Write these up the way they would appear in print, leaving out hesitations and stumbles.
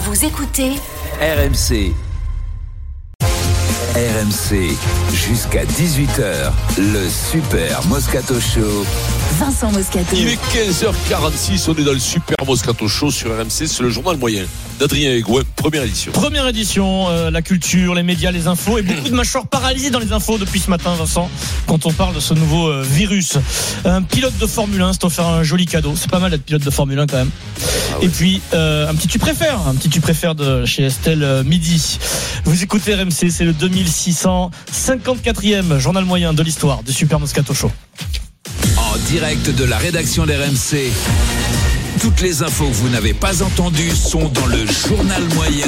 Vous écoutez RMC. RMC, jusqu'à 18h, le Super Moscato Show. Vincent Moscato. Il est 15h46, on est dans le Super Moscato Show sur RMC, c'est le journal moyen d'Adrien Egoin, première édition. Première édition, la culture, les médias, les infos et beaucoup de mâchoires paralysées dans les infos depuis ce matin, Vincent, quand on parle de ce nouveau virus. Un pilote de Formule 1 s'est offert un joli cadeau, c'est pas mal d'être pilote de Formule 1 quand même. Et puis un petit tu préfères de chez Estelle Midi. Vous écoutez RMC, c'est le 2654e journal moyen de l'histoire du Super Moscato Show. En direct de la rédaction d'RMC, toutes les infos que vous n'avez pas entendues sont dans le journal moyen.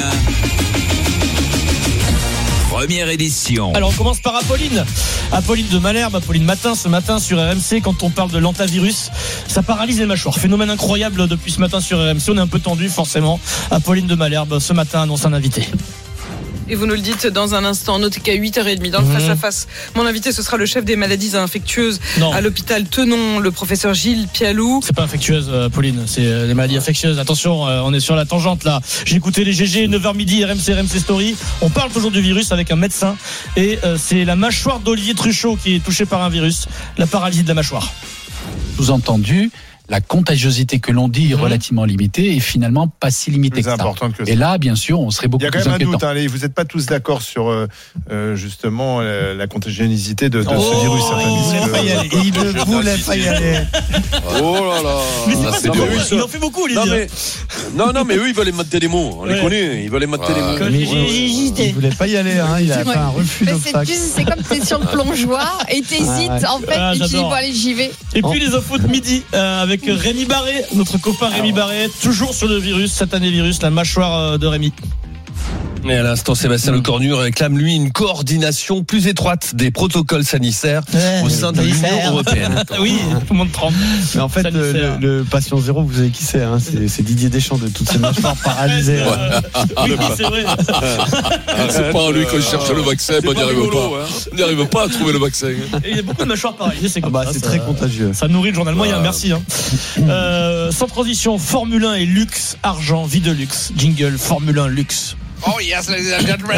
Première édition. Alors on commence par Apolline de Malherbe, Apolline Matin, ce matin sur RMC. Quand on parle de l'antavirus, ça paralyse les mâchoires. Phénomène incroyable depuis ce matin sur RMC. On est un peu tendu forcément. Apolline de Malherbe ce matin annonce un invité. Et vous nous le dites dans un instant, notez qu'à 8h30 dans le face-à-face, mon invité ce sera le chef des maladies infectieuses à l'hôpital Tenon, le professeur Gilles Pialou. C'est pas infectieuse, Pauline, c'est des maladies infectieuses. Attention, on est sur la tangente là. J'ai écouté les GG, 9h midi, RMC Story. On parle toujours du virus avec un médecin et c'est la mâchoire d'Olivier Truchot qui est touchée par un virus, la paralysie de la mâchoire. Sous-entendu, la contagiosité que l'on dit est relativement limitée et finalement pas si limitée que ça. Et là, bien sûr, on serait beaucoup plus inquiétant. Il y a quand même un doute, vous n'êtes pas tous d'accord sur justement la contagionisité de ce virus. Il ne voulait pas y aller. Oh là là. Mais c'est pas il en fait beaucoup, Olivier. Non, mais eux, ils veulent inventer des mots. On les connaît, ils veulent inventer des mots. Il ne voulait pas y aller, il a fait un refus d'obstacle. C'est comme tu es sur le plongeoir et tu hésites en fait, et tu dis bon allez j'y vais. Et puis les infos de midi avec Rémi Barré, notre copain Rémi Barré, toujours sur le virus, satané virus, la mâchoire de Rémi. Et à l'instant, Sébastien Lecornu réclame, lui, une coordination plus étroite des protocoles sanitaires au sein de l'Union européenne. Oui, tout le monde tremble. Mais en fait, le patient zéro, vous savez qui c'est, c'est Didier Deschamps de toutes ces mâchoires paralysées. Oui, c'est vrai. C'est pas lui qu'on cherche le vaccin, on n'y arrive pas. On n'y arrive pas à trouver le vaccin. Et il y a beaucoup de mâchoires paralysées, c'est comme ça. C'est très contagieux. Ça nourrit le journal moyen, merci. Sans transition, Formule 1 et luxe, argent, vie de luxe. Jingle, Formule 1 luxe. Oh yes, ladies and gentlemen.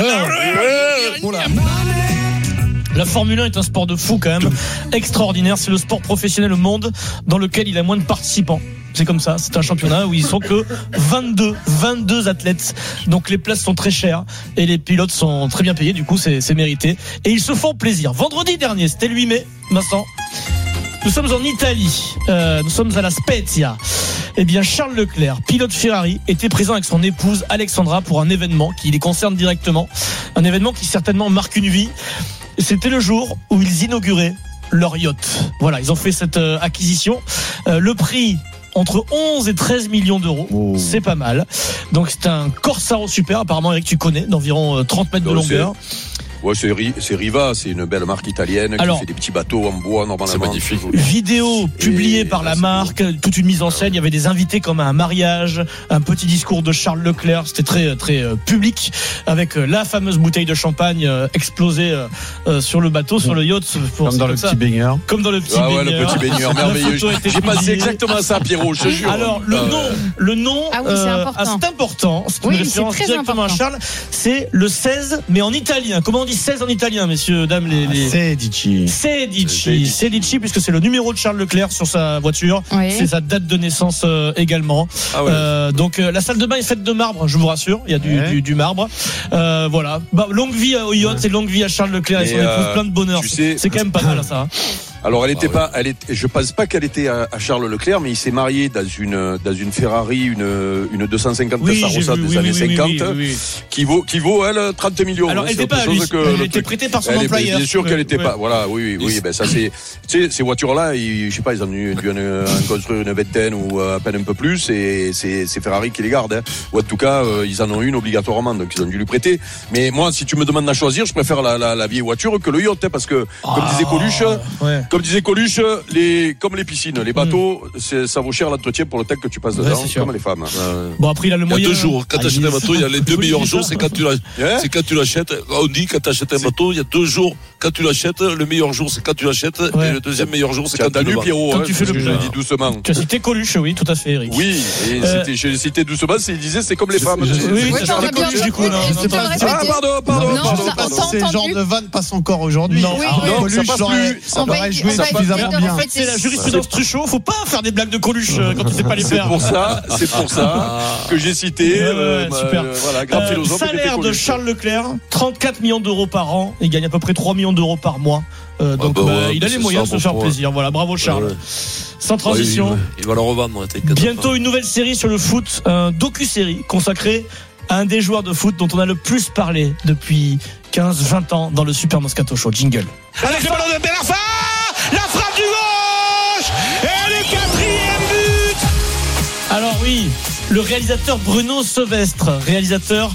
La Formule 1 est un sport de fou quand même, extraordinaire. C'est le sport professionnel au monde dans lequel il y a moins de participants. C'est comme ça, c'est un championnat où ils sont que 22 athlètes. Donc les places sont très chères et les pilotes sont très bien payés, du coup c'est mérité. Et ils se font plaisir. Vendredi dernier, c'était le 8 mai, Vincent. Nous sommes en Italie, nous sommes à la Spezia. Eh bien, Charles Leclerc, pilote Ferrari, était présent avec son épouse Alexandra pour un événement qui les concerne directement. Un événement qui certainement marque une vie. C'était le jour où ils inauguraient leur yacht. Voilà, ils ont fait cette acquisition. Le prix entre 11 et 13 millions d'euros. C'est pas mal. Donc c'est un Corsaro Super, apparemment Eric tu connais, d'environ 30 mètres de longueur. Ouais, c'est Riva, c'est une belle marque italienne qui fait des petits bateaux en bois normalement. C'est magnifique. Vidéo publiée par la marque, toute une mise en scène. Il y avait des invités comme à un mariage, un petit discours de Charles Leclerc. C'était très très public avec la fameuse bouteille de champagne explosée sur le bateau, sur le yacht. Comme dans le petit baigneur. Comme dans le petit baigneur. Ouais, le petit baigneur merveilleux. J'ai passé exactement ça, Pierrot, je te jure. Alors le nom, c'est important. C'est une référence directement à Charles. C'est le 16, mais en italien. Comment on dit 16 en italien, messieurs, dames, Sedici, puisque c'est le numéro de Charles Leclerc sur sa voiture. Oui. C'est sa date de naissance également. Donc la salle de bain est faite de marbre, je vous rassure. Il y a du marbre. Voilà. Longue vie au yacht et longue vie à Charles Leclerc et son épouse, plein de bonheur. C'est quand même pas mal ça. Alors je pense pas qu'elle était à Charles Leclerc, mais il s'est marié dans une Ferrari, une 250 Sarossa des années 50, qui vaut elle 30 millions. Alors elle était pas à lui, elle était prêtée par son employeur. Bien sûr qu'elle était pas. Voilà, oui. Ben ça c'est, tu sais, ces voitures-là, je sais pas, ils ont dû en construire une vingtaine ou à peine un peu plus, et c'est Ferrari qui les garde, hein. Ou en tout cas, ils en ont une obligatoirement, donc ils ont dû lui prêter. Mais moi, si tu me demandes à choisir, je préfère la vieille voiture que le yacht, hein, parce que comme disait Coluche. Comme disait Coluche, comme les piscines, les bateaux, ça vaut cher l'entretien pour le temps que tu passes dedans, comme les femmes. Bon, après, il a le moyen. Il y a 2 jours. Quand tu achètes un bateau, il y a les 2 meilleurs jours, c'est quand tu l'achètes. On dit quand tu achètes un bateau, il y a 2 jours. Quand tu l'achètes, le meilleur jour, c'est quand tu l'achètes. Et le deuxième meilleur jour, c'est quand tu le vends. Pierrot, quand tu fais le je le dis doucement. Tu as cité Coluche, oui, tout à fait, Eric. Oui, et j'ai cité doucement, il disait c'est comme les femmes. Oui, tu as Coluche, du coup. Pardon. Ces genres de vannes passent encore aujourd'hui. Non, Coluche, ça aurait joué suffisamment bien. En fait, c'est la jurisprudence Truchot. Faut pas faire des blagues de Coluche quand tu sais pas les faire. C'est pour ça que j'ai cité. Super. Grand philosophe. Salaire de Charles Leclerc, 34 millions d'euros par an. Il gagne à peu près 3 millions d'euros par mois. Donc il a les moyens de se faire plaisir. Voilà, bravo Charles. Sans transition. Il va le revendre. Bientôt une nouvelle série sur le foot, un docu-série consacrée à un des joueurs de foot dont on a le plus parlé depuis 15-20 ans dans le Super Moscato Show. Jingle. Avec le ballon de Ben Arfa, la frappe du gauche et le 4e but. Alors oui, le réalisateur Bruno Sevestre, réalisateur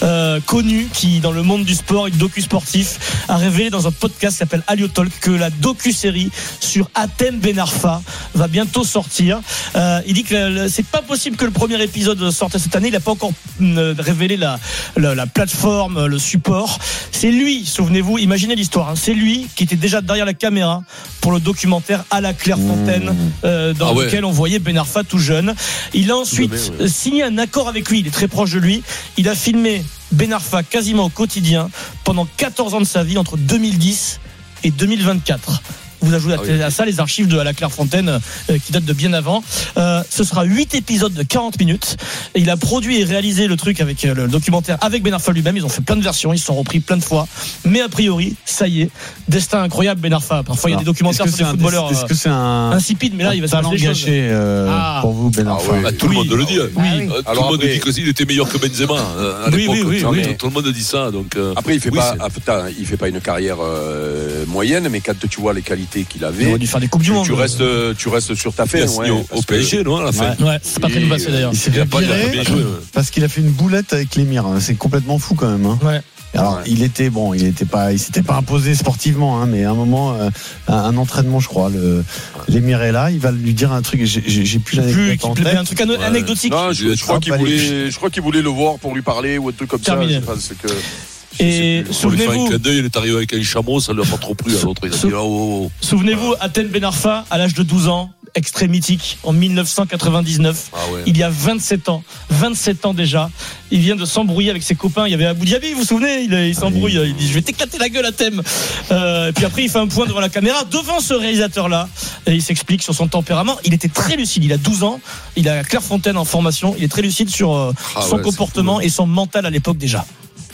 connu qui dans le monde du sport et du docu-sportif a révélé dans un podcast qui s'appelle Alio Talk que la docu-série sur Hatem Ben Arfa va bientôt sortir. Il dit que c'est pas possible que le premier épisode sorte cette année. Il n'a pas encore révélé la plateforme, le support. C'est lui, souvenez-vous, imaginez l'histoire, hein, c'est lui qui était déjà derrière la caméra pour le documentaire À la Clairefontaine dans lequel on voyait Ben Arfa tout jeune. Il a ensuite signé un accord avec lui, il est très proche de lui. Il a filmé Ben Arfa quasiment au quotidien pendant 14 ans de sa vie entre 2010 et 2024. Vous ajoutez à ça les archives de À la Clairefontaine qui datent de bien avant. Ce sera 8 épisodes de 40 minutes. Et il a produit et réalisé le truc avec le documentaire avec Ben Arfa lui-même. Ils ont fait plein de versions, ils se sont repris plein de fois. Mais a priori, ça y est, destin incroyable Ben Arfa. Parfois il y a des documentaires sur des footballeurs est-ce que c'est insipide, mais là il va se passer des choses. Gâché pour vous Ben Arfa. Tout le monde le dit. Oui. Tout le monde dit qu'il était meilleur que Benzema à l'époque. Tout le monde dit ça. Donc après il fait pas une carrière moyenne, mais quand tu vois les qualités qu'il avait, il aurait dû faire des coupes du monde. Tu restes sur ta fin. Au PSG, non, à la fin. Ouais, c'est pas très bien passé d'ailleurs. Il s'est fait virer parce qu'il a fait une boulette avec l'émir. C'est complètement fou quand même. Ouais. Alors il s'était pas imposé sportivement, mais à un moment, un entraînement, je crois, l'émir est là, il va lui dire un truc. J'ai plus l'anecdote en tête. Un truc anecdotique. Non, je crois qu'il voulait le voir pour lui parler ou un truc comme terminé. Ça. C'est que et souvenez-vous, il est arrivé avec un chameau, ça ne lui a pas trop plu à l'autre. Il a dit souvenez-vous, Hatem Ben Arfa, à l'âge de 12 ans, extrait mythique, en 1999. Il y a 27 ans déjà. Il vient de s'embrouiller avec ses copains. Il y avait Abou Dhabi, vous vous souvenez, il s'embrouille. Il dit je vais t'éclater la gueule, Hatem. Et puis après, il fait un point devant la caméra, devant ce réalisateur-là. Et il s'explique sur son tempérament. Il était très lucide. Il a 12 ans. Il a Clairefontaine en formation. Il est très lucide sur son comportement et son mental à l'époque déjà.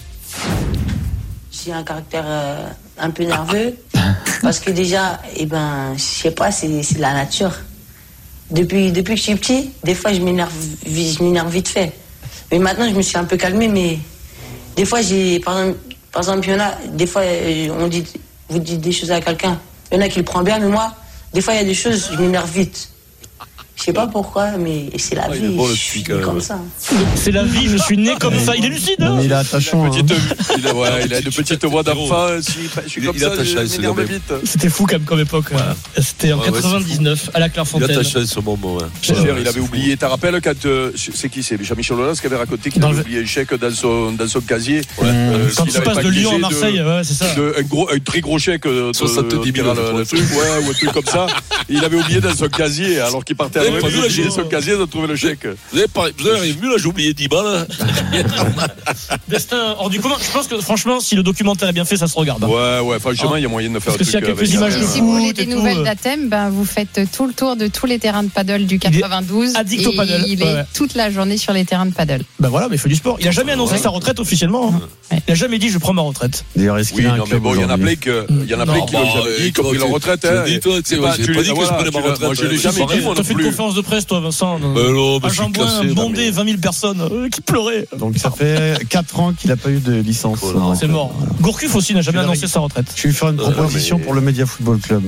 J'ai un caractère un peu nerveux parce que déjà, je sais pas, c'est la nature. Depuis que je suis petit, des fois je m'énerve vite fait. Mais maintenant je me suis un peu calmé, mais des fois par exemple, il y en a, des fois vous dites des choses à quelqu'un, il y en a qui le prend bien, mais moi, des fois il y a des choses, je m'énerve vite. Je sais pas pourquoi, mais c'est la vie. Je suis comme ça. C'est la vie, je suis né comme ça. Il est lucide, hein. Il est attachant. Il a une petite voix d'enfant. Je suis comme ça, je m'énerve vite. C'était fou comme époque. Ouais. C'était en 99 à la Clairefontaine. Il est attaché à ce moment. Il avait oublié. Tu te rappelles quand c'est qui c'est Jean-Michel Aulas qui avait raconté qu'il avait oublié un chèque dans son casier. Quand il passe de Lyon à Marseille, c'est ça. Un très gros chèque de 70 000 le truc, ou un truc comme ça. Il avait oublié dans son casier alors qu'il partait à j'ai son casier de trouver le chèque. Vous avez vu là, j'ai oublié 10 balles. Destin hors du commun. Je pense que franchement, si le documentaire est bien fait, ça se regarde. Ouais, franchement, il y a moyen de faire un truc. Parce qu'il y a quelques images de si vous voulez des nouvelles d'Hatem, vous faites tout le tour de tous les terrains de paddle du 92. Addict au paddle. Il est toute la journée sur les terrains de paddle. Voilà, mais il fait du sport. Il a jamais annoncé sa retraite officiellement. Il a jamais dit je prends ma retraite. D'ailleurs, est-ce qu'il a un club? Il y en a plein qui l'ont jamais dit, qui ont pris leur retraite. Dis-toi, tu pas dit que je prenais ma retraite. Moi, je l'ai jamais dit. Tu as fait une conférence de presse, toi, Vincent. Un jambouin bondé, 20 000 personnes qui pleuraient. Donc ça fait 4 ans qu'il n'a pas eu de licence. C'est mort. Gourcuff aussi n'a jamais annoncé sa retraite. Je vais lui faire une proposition pour le Média Football Club.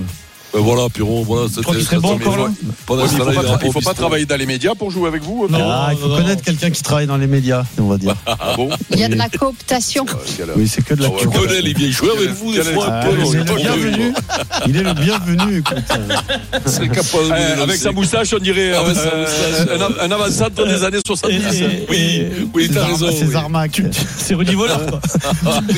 Voilà, Pierrot, voilà. Tu crois qu'il serait bon encore là? Il faut pas travailler dans les médias pour jouer avec vous. Il faut connaître quelqu'un qui travaille dans les médias, on va dire. Bon. Il y a de la cooptation. Oui, c'est que de la cooptation. Colonel, il vient jouer avec vous des fois. Il est le bienvenu, écoute. C'est capable. Avec sa moustache, on dirait un avant-centre des années 70. Oui, t'as raison. Ses armaques. C'est Rudy Voleur, quoi.